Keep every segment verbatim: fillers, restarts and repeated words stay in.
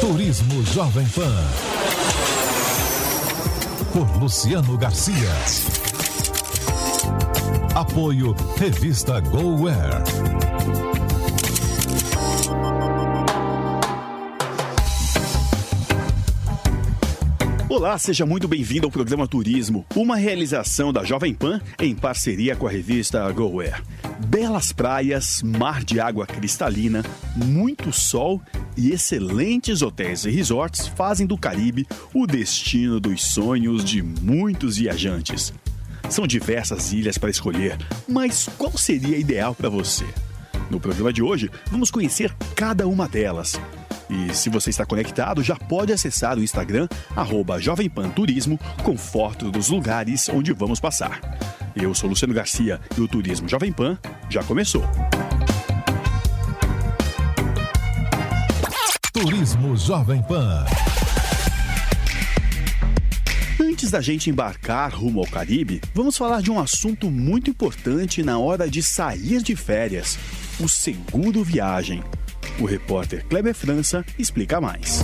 Turismo Jovem Pan. Por Luciano Garcia. Apoio Revista GoWare. Olá, seja muito bem-vindo ao programa Turismo, uma realização da Jovem Pan em parceria com a revista GoWare. Belas praias, mar de água cristalina, muito sol e excelentes hotéis e resorts fazem do Caribe o destino dos sonhos de muitos viajantes. São diversas ilhas para escolher, mas qual seria a ideal para você? No programa de hoje, vamos conhecer cada uma delas. E se você está conectado, já pode acessar o Instagram, arroba Jovem Pan Turismo, com fotos dos lugares onde vamos passar. Eu sou Luciano Garcia e o Turismo Jovem Pan já começou. Turismo Jovem Pan. Antes da gente embarcar rumo ao Caribe, vamos falar de um assunto muito importante na hora de sair de férias: o seguro viagem. O repórter Kleber França explica mais.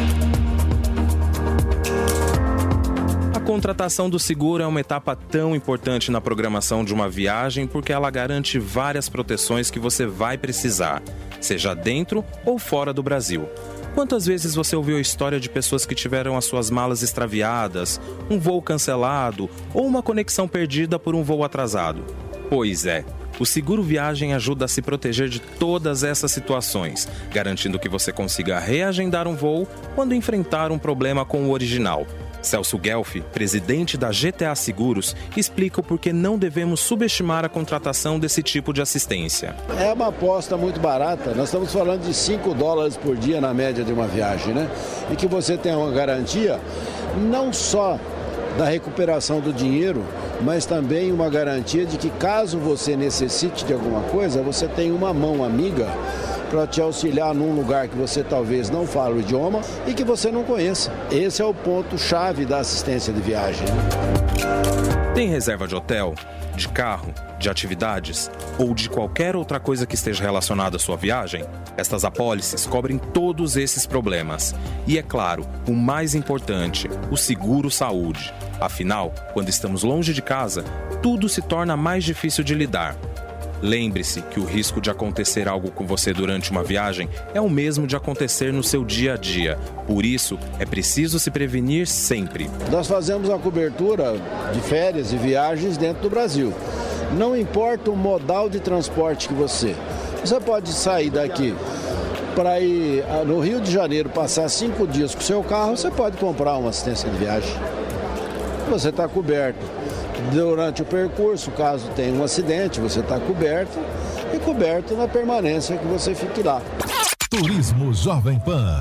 A contratação do seguro é uma etapa tão importante na programação de uma viagem porque ela garante várias proteções que você vai precisar, seja dentro ou fora do Brasil. Quantas vezes você ouviu a história de pessoas que tiveram as suas malas extraviadas, um voo cancelado ou uma conexão perdida por um voo atrasado? Pois é. O seguro viagem ajuda a se proteger de todas essas situações, garantindo que você consiga reagendar um voo quando enfrentar um problema com o original. Celso Guelfi, presidente da G T A Seguros, explica o porquê não devemos subestimar a contratação desse tipo de assistência. É uma aposta muito barata, nós estamos falando de cinco dólares por dia na média de uma viagem, né? E que você tem uma garantia não só da recuperação do dinheiro, mas também uma garantia de que caso você necessite de alguma coisa, você tem uma mão amiga para te auxiliar num lugar que você talvez não fale o idioma e que você não conheça. Esse é o ponto-chave da assistência de viagem. Tem reserva de hotel, de carro, de atividades ou de qualquer outra coisa que esteja relacionada à sua viagem? Estas apólices cobrem todos esses problemas. E é claro, o mais importante, o seguro saúde. Afinal, quando estamos longe de casa, tudo se torna mais difícil de lidar. Lembre-se que o risco de acontecer algo com você durante uma viagem é o mesmo de acontecer no seu dia a dia. Por isso, é preciso se prevenir sempre. Nós fazemos a cobertura de férias e viagens dentro do Brasil. Não importa o modal de transporte que você... Você pode sair daqui para ir no Rio de Janeiro, passar cinco dias com o seu carro, você pode comprar uma assistência de viagem. Você está coberto durante o percurso, caso tenha um acidente, você está coberto e coberto na permanência que você fique lá. Turismo Jovem Pan.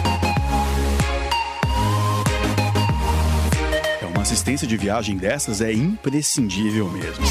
Uma assistência de viagem dessas é imprescindível mesmo.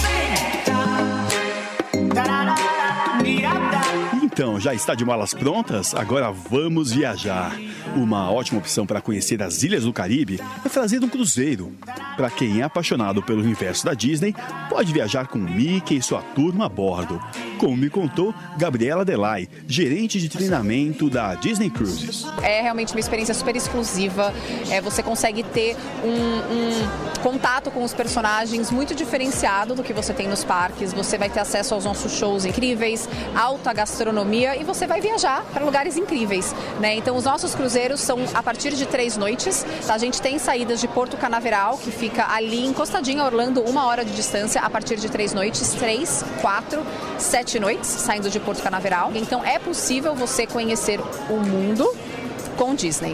Então, já está de malas prontas? Agora vamos viajar. Uma ótima opção para conhecer as ilhas do Caribe é fazer um cruzeiro. Para quem é apaixonado pelo universo da Disney, pode viajar com Mickey e sua turma a bordo. Como me contou Gabriela Delay, gerente de treinamento da Disney Cruises. É realmente uma experiência super exclusiva. É, você consegue ter um, um contato com os personagens muito diferenciado do que você tem nos parques. Você vai ter acesso aos nossos shows incríveis, alta gastronomia e você vai viajar para lugares incríveis, né? Então os nossos cruzeiros são a partir de três noites. Tá? A gente tem saídas de Porto Canaveral, que fica ali encostadinho a Orlando, uma hora de distância, a partir de três noites, três, quatro, sete noites, saindo de Porto Canaveral. Então é possível você conhecer o mundo com Disney.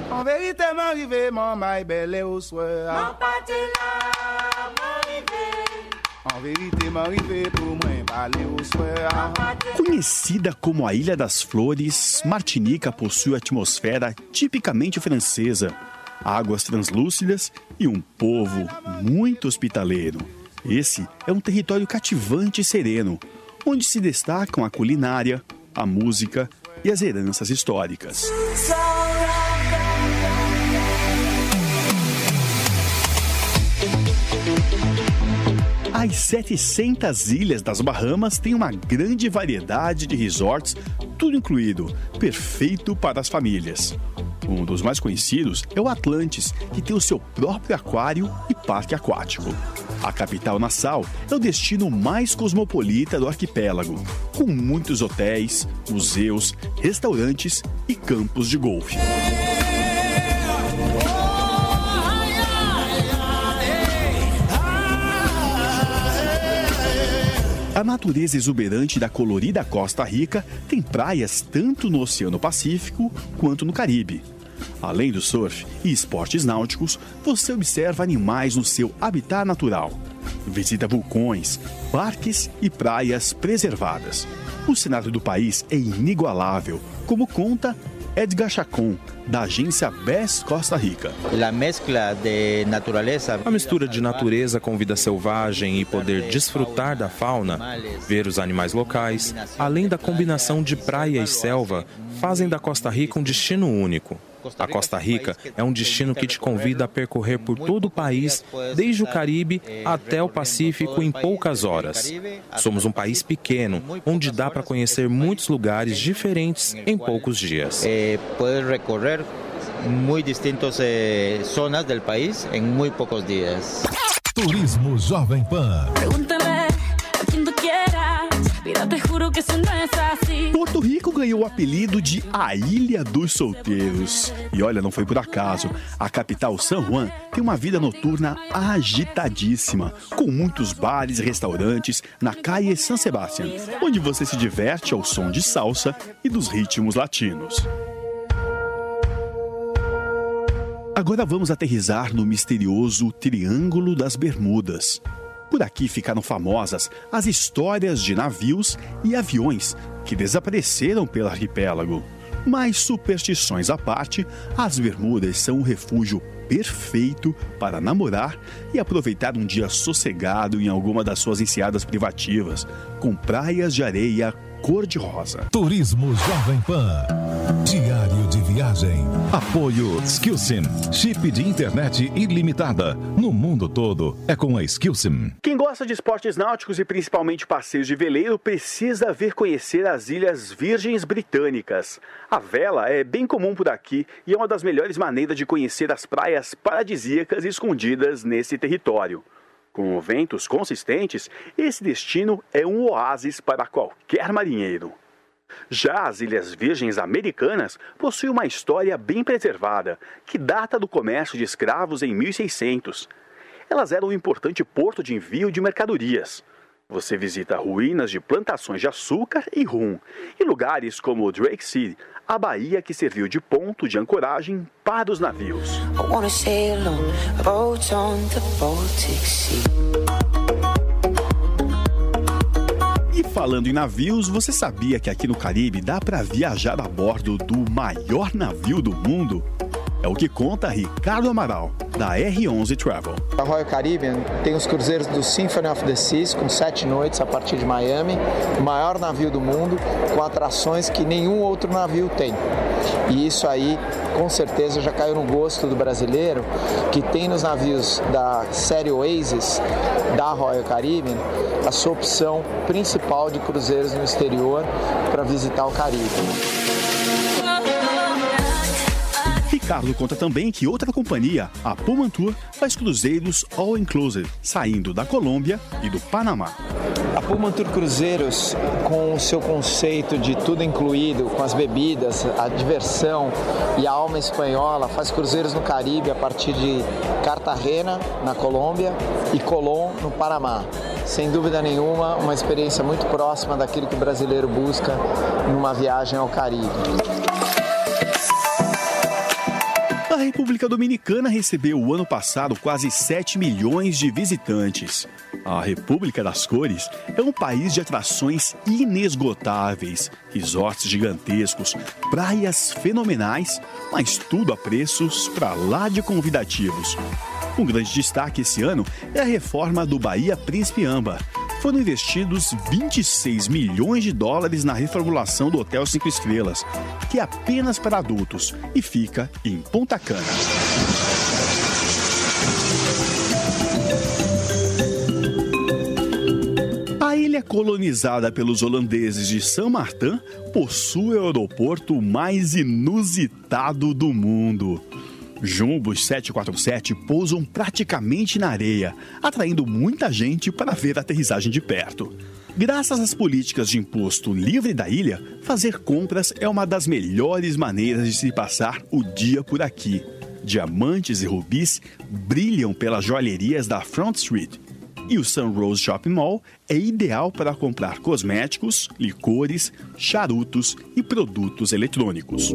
Conhecida como a Ilha das Flores, Martinica possui atmosfera tipicamente francesa, águas translúcidas e um povo muito hospitaleiro. Esse é um território cativante e sereno, onde se destacam a culinária, a música e as heranças históricas. As setecentas ilhas das Bahamas têm uma grande variedade de resorts, tudo incluído, perfeito para as famílias. Um dos mais conhecidos é o Atlantis, que tem o seu próprio aquário e parque aquático. A capital Nassau é o destino mais cosmopolita do arquipélago, com muitos hotéis, museus, restaurantes e campos de golfe. A natureza exuberante da colorida Costa Rica tem praias tanto no Oceano Pacífico quanto no Caribe. Além do surf e esportes náuticos, você observa animais no seu habitat natural. Visita vulcões, parques e praias preservadas. O cenário do país é inigualável, como conta Edgar Chacon, da agência Best Costa Rica. A mistura de natureza com vida selvagem e poder desfrutar da fauna, ver os animais locais, além da combinação de praia e selva, fazem da Costa Rica um destino único. A Costa Rica é um destino que te convida a percorrer por todo o país, desde o Caribe até o Pacífico, em poucas horas. Somos um país pequeno, onde dá para conhecer muitos lugares diferentes em poucos dias. Pode recorrer muito distintas zonas do país em muito poucos dias. Turismo Jovem Pan. Porto Rico ganhou o apelido de a Ilha dos Solteiros. E olha, não foi por acaso. A capital, San Juan, tem uma vida noturna agitadíssima, com muitos bares e restaurantes na Calle San Sebastián, onde você se diverte ao som de salsa e dos ritmos latinos. Agora vamos aterrissar no misterioso Triângulo das Bermudas. Por aqui ficaram famosas as histórias de navios e aviões que desapareceram pelo arquipélago. Mas superstições à parte, as Bermudas são um refúgio perfeito para namorar e aproveitar um dia sossegado em alguma das suas enseadas privativas, com praias de areia cor-de-rosa. Turismo Jovem Pan. Diário de viagem. Apoio Skillsim. Chip de internet ilimitada. No mundo todo é com a Skillsim. Quem gosta de esportes náuticos e principalmente passeios de veleiro precisa vir conhecer as Ilhas Virgens Britânicas. A vela é bem comum por aqui e é uma das melhores maneiras de conhecer as praias paradisíacas escondidas nesse território. Com ventos consistentes, esse destino é um oásis para qualquer marinheiro. Já as Ilhas Virgens Americanas possuem uma história bem preservada, que data do comércio de escravos em mil e seiscentos. Elas eram um importante porto de envio de mercadorias. Você visita ruínas de plantações de açúcar e rum, e lugares como Drake City, a baía que serviu de ponto de ancoragem para os navios. E falando em navios, você sabia que aqui no Caribe dá para viajar a bordo do maior navio do mundo? É o que conta Ricardo Amaral, da R onze Travel. A Royal Caribbean tem os cruzeiros do Symphony of the Seas, com sete noites a partir de Miami, o maior navio do mundo, com atrações que nenhum outro navio tem. E isso aí, com certeza, já caiu no gosto do brasileiro, que tem nos navios da série Oasis, da Royal Caribbean, a sua opção principal de cruzeiros no exterior para visitar o Caribe. Ricardo conta também que outra companhia, a Pullman Tour, faz cruzeiros all-inclusive, saindo da Colômbia e do Panamá. A Pullman Tour Cruzeiros, com o seu conceito de tudo incluído, com as bebidas, a diversão e a alma espanhola, faz cruzeiros no Caribe a partir de Cartagena, na Colômbia, e Colón, no Panamá. Sem dúvida nenhuma, uma experiência muito próxima daquilo que o brasileiro busca numa viagem ao Caribe. A República Dominicana recebeu o ano passado quase sete milhões de visitantes. A República das Cores é um país de atrações inesgotáveis, resorts gigantescos, praias fenomenais, mas tudo a preços pra lá de convidativos. Um grande destaque esse ano é a reforma do Bahia Príncipe Amba. Foram investidos vinte e seis milhões de dólares na reformulação do Hotel Cinco Estrelas, que é apenas para adultos e fica em Ponta Cana. A Ilha ilha colonizada pelos holandeses de Saint-Martin possui o aeroporto mais inusitado do mundo. Jumbos sete quatro sete pousam praticamente na areia, atraindo muita gente para ver a aterrissagem de perto. Graças às políticas de imposto livre da ilha, fazer compras é uma das melhores maneiras de se passar o dia por aqui. Diamantes e rubis brilham pelas joalherias da Front Street. E o Sunrose Shopping Mall é ideal para comprar cosméticos, licores, charutos e produtos eletrônicos.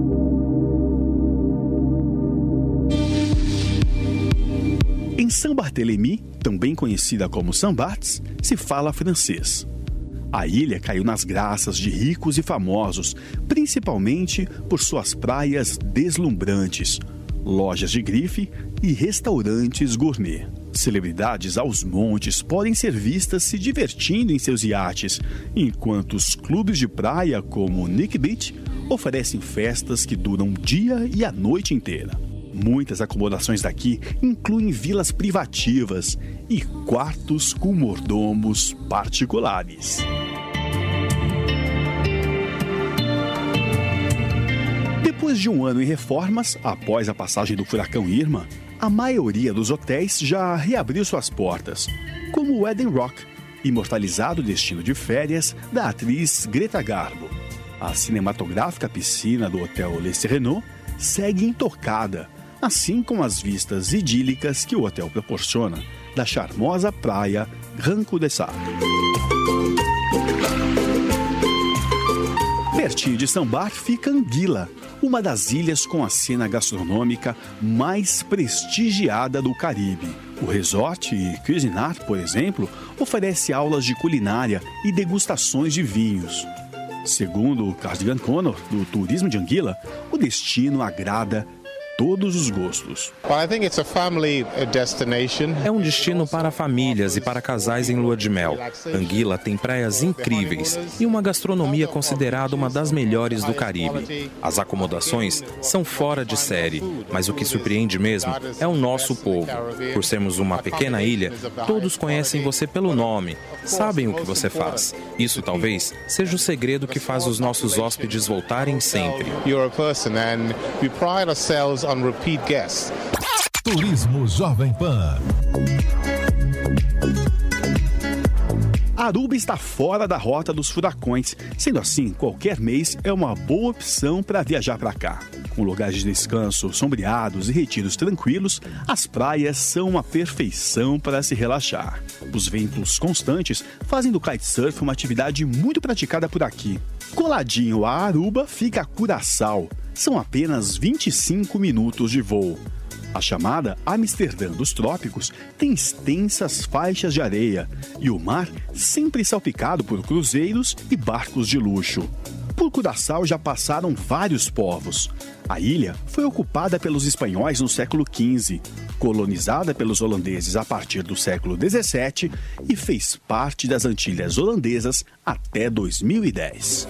Em Saint-Barthélemy, também conhecida como Saint-Barths, se fala francês. A ilha caiu nas graças de ricos e famosos, principalmente por suas praias deslumbrantes, lojas de grife e restaurantes gourmet. Celebridades aos montes podem ser vistas se divertindo em seus iates, enquanto os clubes de praia como Nick Beach oferecem festas que duram o dia e a noite inteira. Muitas acomodações daqui incluem vilas privativas e quartos com mordomos particulares. Depois de um ano em reformas, após a passagem do furacão Irma, a maioria dos hotéis já reabriu suas portas, como o Eden Rock, imortalizado destino de férias da atriz Greta Garbo. A cinematográfica piscina do Hotel Le Sereno segue intocada, assim como as vistas idílicas que o hotel proporciona da charmosa praia Grand Cul-de-Sac. Pertinho de Saint-Barth fica Anguilla, uma das ilhas com a cena gastronômica mais prestigiada do Caribe. O resort Cuisinart, por exemplo, oferece aulas de culinária e degustações de vinhos. Segundo o Cardigan Connor, do Turismo de Anguilla, o destino agrada todos os gostos. É um destino para famílias e para casais em lua de mel. Anguilla tem praias incríveis e uma gastronomia considerada uma das melhores do Caribe. As acomodações são fora de série, mas o que surpreende mesmo é o nosso povo. Por sermos uma pequena ilha, todos conhecem você pelo nome, sabem o que você faz. Isso talvez seja o segredo que faz os nossos hóspedes voltarem sempre. On repeat guests. Turismo Jovem Pan. Aruba está fora da rota dos furacões. Sendo assim, qualquer mês é uma boa opção para viajar para cá. Com lugares de descanso sombreados e retiros tranquilos, as praias são uma perfeição para se relaxar. Os ventos constantes fazem do kitesurf uma atividade muito praticada por aqui. Coladinho a Aruba fica Curaçao. São apenas vinte e cinco minutos de voo. A chamada Amsterdã dos Trópicos tem extensas faixas de areia e o mar sempre salpicado por cruzeiros e barcos de luxo. Por Curaçao já passaram vários povos. A ilha foi ocupada pelos espanhóis no século quinze, colonizada pelos holandeses a partir do século dezessete e fez parte das Antilhas Holandesas até dois mil e dez.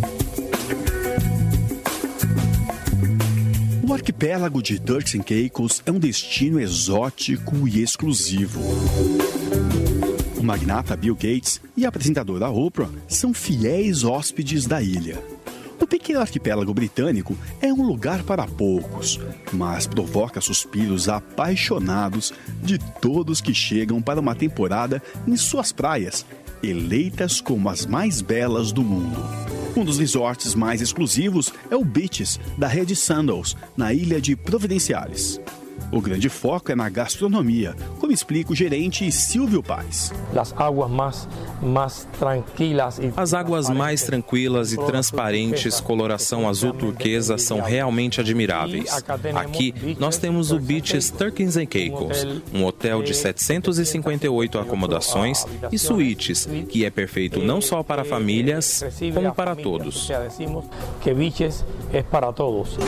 O arquipélago de Turks and Caicos é um destino exótico e exclusivo. O magnata Bill Gates e a apresentadora Oprah são fiéis hóspedes da ilha. O pequeno arquipélago britânico é um lugar para poucos, mas provoca suspiros apaixonados de todos que chegam para uma temporada em suas praias, eleitas como as mais belas do mundo. Um dos resorts mais exclusivos é o Beaches, da rede Sandals, na ilha de Providenciales. O grande foco é na gastronomia, como explica o gerente Silvio Paz. As águas mais, mais tranquilas e... As águas mais tranquilas e transparentes, coloração azul turquesa, são realmente admiráveis. Aqui nós temos o Beaches Turks and Caicos, um hotel de setecentas e cinquenta e oito acomodações e suítes, que é perfeito não só para famílias, como para todos. Que Beaches é para todos.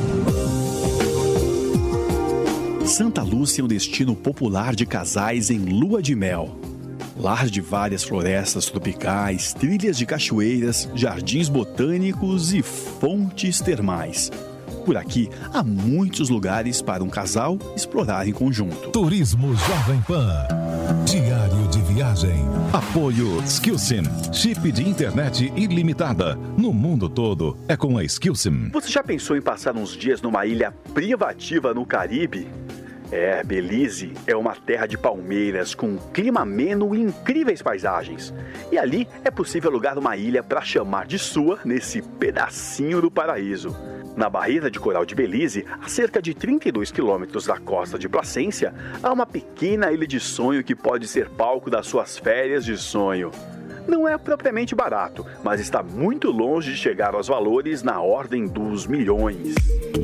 Santa Lúcia é um destino popular de casais em lua de mel. Lar de várias florestas tropicais, trilhas de cachoeiras, jardins botânicos e fontes termais. Por aqui, há muitos lugares para um casal explorar em conjunto. Turismo Jovem Pan. Diário de viagem. Apoio Skillsim. Chip de internet ilimitada. No mundo todo é com a Skillsim. Você já pensou em passar uns dias numa ilha privativa no Caribe? É, Belize é uma terra de palmeiras com um clima ameno e incríveis paisagens. E ali é possível alugar uma ilha para chamar de sua nesse pedacinho do paraíso. Na barreira de coral de Belize, a cerca de trinta e dois quilômetros da costa de Placência, há uma pequena ilha de sonho que pode ser palco das suas férias de sonho. Não é propriamente barato, mas está muito longe de chegar aos valores na ordem dos milhões.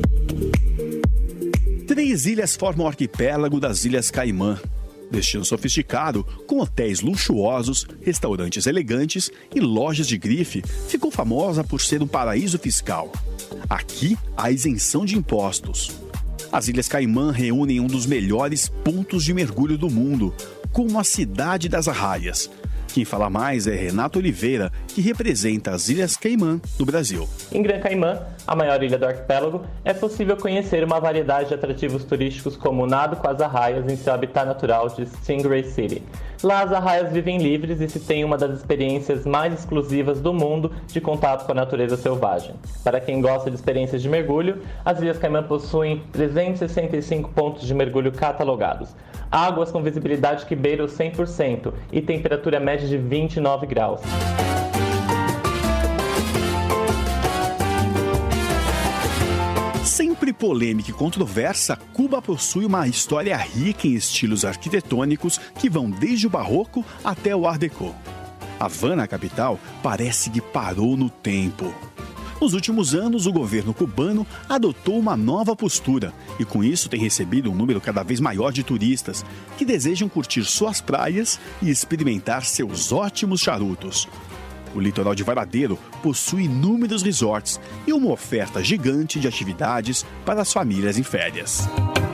Três ilhas formam o arquipélago das Ilhas Caimã. Destino sofisticado, com hotéis luxuosos, restaurantes elegantes e lojas de grife, ficou famosa por ser um paraíso fiscal. Aqui há isenção de impostos. As Ilhas Caimã reúnem um dos melhores pontos de mergulho do mundo, como a cidade das Arraias. Quem fala mais é Renato Oliveira, que representa as Ilhas Caimã do Brasil. Em Gran Caimã, a maior ilha do arquipélago, é possível conhecer uma variedade de atrativos turísticos como o nado com as arraias em seu habitat natural de Stingray City. Lá as arraias vivem livres e se tem uma das experiências mais exclusivas do mundo de contato com a natureza selvagem. Para quem gosta de experiências de mergulho, as Ilhas Caimã possuem trezentos e sessenta e cinco pontos de mergulho catalogados. Águas com visibilidade que beira os cem por cento e temperatura média de vinte e nove graus. Sempre polêmica e controversa, Cuba possui uma história rica em estilos arquitetônicos que vão desde o barroco até o Art Deco. Havana, a capital, parece que parou no tempo. Nos últimos anos, o governo cubano adotou uma nova postura e, com isso, tem recebido um número cada vez maior de turistas que desejam curtir suas praias e experimentar seus ótimos charutos. O litoral de Varadeiro possui inúmeros resorts e uma oferta gigante de atividades para as famílias em férias.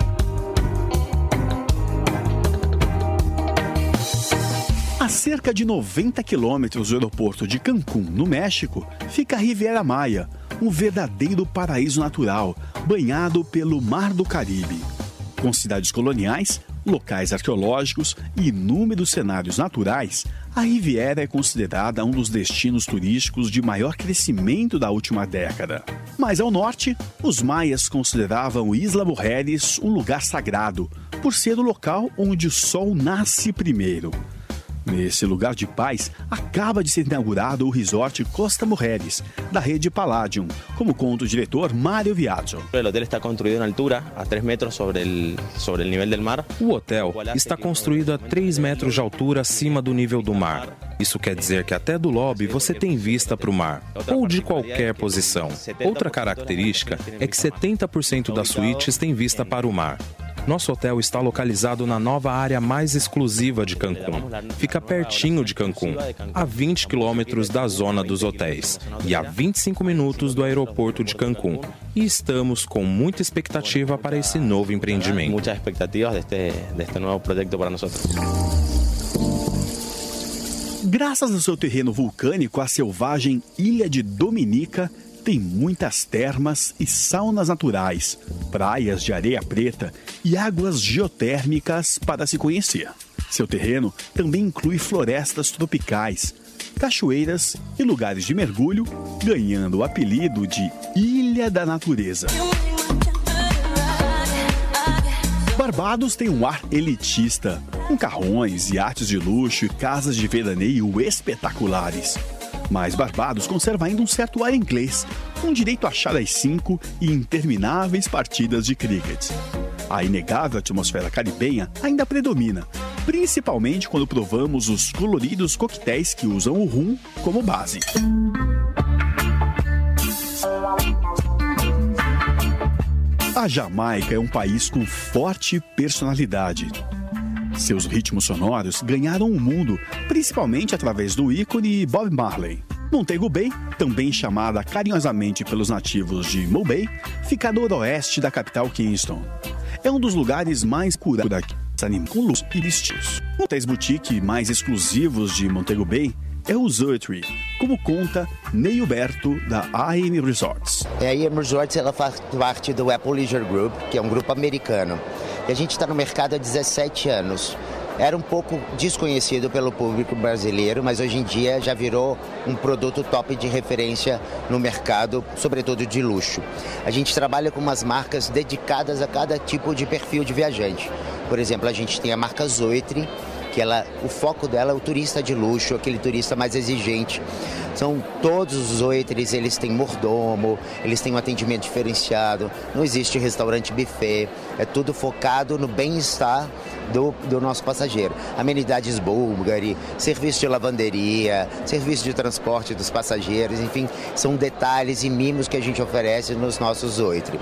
A cerca de noventa quilômetros do aeroporto de Cancún, no México, fica a Riviera Maya, um verdadeiro paraíso natural, banhado pelo Mar do Caribe. Com cidades coloniais, locais arqueológicos e inúmeros cenários naturais, a Riviera é considerada um dos destinos turísticos de maior crescimento da última década. Mais ao norte, os maias consideravam Isla Mujeres um lugar sagrado, por ser o local onde o sol nasce primeiro. Nesse lugar de paz, acaba de ser inaugurado o resort Costa Mujeres, da rede Palladium, como conta o diretor Mário Viaggio. O hotel está construído na altura, a três metros sobre o sobre o nível do mar. O hotel está construído a três metros de altura acima do nível do mar. Isso quer dizer que até do lobby você tem vista para o mar, ou de qualquer posição. Outra característica é que setenta por cento das suítes têm vista para o mar. Nosso hotel está localizado na nova área mais exclusiva de Cancún. Fica pertinho de Cancún, a vinte quilômetros da zona dos hotéis e a vinte e cinco minutos do aeroporto de Cancún. E estamos com muita expectativa para esse novo empreendimento. Muitas expectativas deste, deste novo projeto para nós. Graças ao seu terreno vulcânico, a selvagem Ilha de Dominica tem muitas termas e saunas naturais, praias de areia preta e águas geotérmicas para se conhecer. Seu terreno também inclui florestas tropicais, cachoeiras e lugares de mergulho, ganhando o apelido de Ilha da Natureza. Barbados tem um ar elitista, com carrões, iates de luxo e casas de veraneio espetaculares. Mas Barbados conserva ainda um certo ar inglês, com direito a chá às cinco e intermináveis partidas de cricket. A inegável atmosfera caribenha ainda predomina, principalmente quando provamos os coloridos coquetéis que usam o rum como base. A Jamaica é um país com forte personalidade. Seus ritmos sonoros ganharam o mundo, principalmente através do ícone Bob Marley. Montego Bay, também chamada carinhosamente pelos nativos de Mo Bay, fica a noroeste da capital Kingston. É um dos lugares mais curados daqui, com luz e estilos. Os hotéis boutique mais exclusivos de Montego Bay é o Zoetry, como conta Neilberto, da A M Resorts. A A M Resorts ela faz parte do Apple Leisure Group, que é um grupo americano. E a gente está no mercado há dezessete anos. Era um pouco desconhecido pelo público brasileiro, mas hoje em dia já virou um produto top de referência no mercado, sobretudo de luxo. A gente trabalha com umas marcas dedicadas a cada tipo de perfil de viajante. Por exemplo, a gente tem a marca Zoetry, que ela, o foco dela é o turista de luxo, aquele turista mais exigente. São todos os Zoetrys, eles têm mordomo, eles têm um atendimento diferenciado, não existe restaurante buffet, é tudo focado no bem-estar do, do nosso passageiro. Amenidades Bulgari, serviço de lavanderia, serviço de transporte dos passageiros, enfim, são detalhes e mimos que a gente oferece nos nossos Zoetry.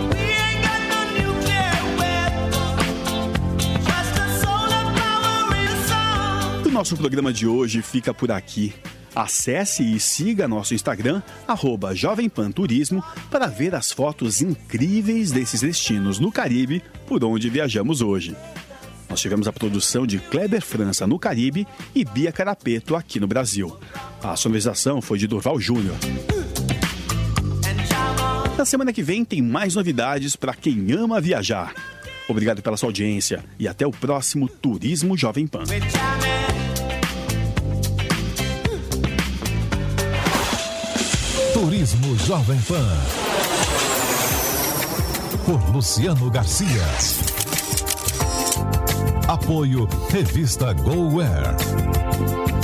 Nosso programa de hoje fica por aqui. Acesse e siga nosso Instagram, arroba Jovem Pan Turismo, para ver as fotos incríveis desses destinos no Caribe por onde viajamos hoje. Nós tivemos a produção de Kleber França no Caribe e Bia Carapeto aqui no Brasil. A sonorização foi de Durval Júnior. Na semana que vem tem mais novidades para quem ama viajar. Obrigado pela sua audiência e até o próximo Turismo Jovem Pan. Turismo Jovem Pan. Por Luciano Garcia. Apoio Revista GoWare.